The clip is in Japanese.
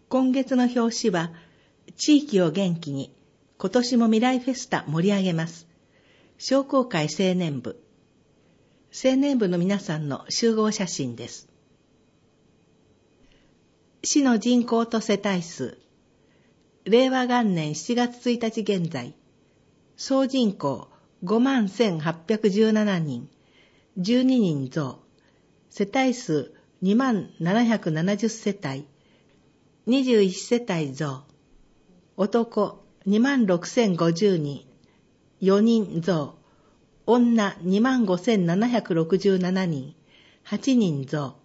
今月の表紙は、地域を元気に、今年も未来フェスタ盛り上げます。商工会青年部。青年部の皆さんの集合写真です。市の人口と世帯数。令和元年7月1日現在、総人口51,817人、12人増。世帯数2770世帯、21世帯増。男26,050人、4人増。女25,767人、8人増。